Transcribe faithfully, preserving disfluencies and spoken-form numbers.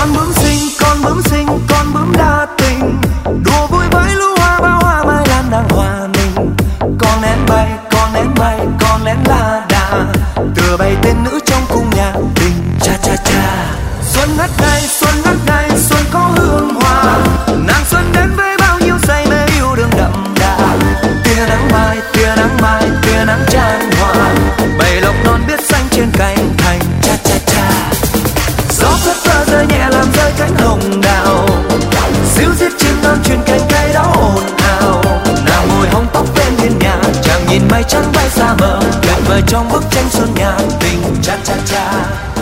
Con bướm xinh, con bướm xinh, con bướm đa tình, đùa vui với lũ hoa bao hoa mai lan đang hòa mình. Con én bay, con én bay, con én la đà, tựa bay tên nữ trong cung nhạc tình. Cha cha cha. Xuân ngất ngây, xuân ngất ngây, xuân có hương hoa, nàng xuân đến với bao nhiêu say mê yêu đương đậm đà. Tia nắng mai, tia nắng mai, tia nắng chan hòa, bầy lộc non biết xanh trên cành thành. Cha cha cha. Gió phất phơ rơi nhẹ làm rơi cánh hồng đào, díu dít chim non truyền cành cây đó ồn ào. Nàng ngồi hóng tóc bên hiên nhà, chàng nhìn mây trắng bay xa mờ, tuyệt vời trong bức tranh xuân nhạc tình. Cha cha cha.